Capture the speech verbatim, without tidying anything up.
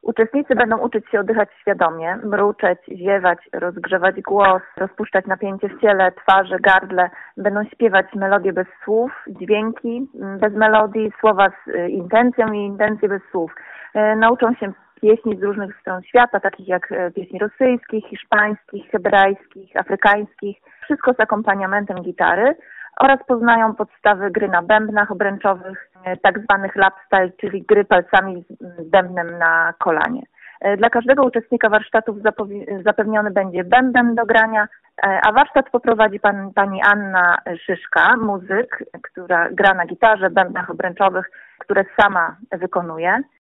Uczestnicy będą uczyć się oddychać świadomie, mruczeć, ziewać, rozgrzewać głos, rozpuszczać napięcie w ciele, twarzy, gardle. Będą śpiewać melodie bez słów, dźwięki bez melodii, słowa z intencją i intencje bez słów. Nauczą się pieśni z różnych stron świata, takich jak pieśni rosyjskich, hiszpańskich, hebrajskich, afrykańskich. Wszystko z akompaniamentem gitary. Oraz poznają podstawy gry na bębnach obręczowych, tak zwanych lap style, czyli gry palcami z bębnem na kolanie. Dla każdego uczestnika warsztatów zapewniony będzie bęben do grania, a warsztat poprowadzi pan, pani Anna Szyszka, muzyk, która gra na gitarze, bębnach obręczowych, które sama wykonuje.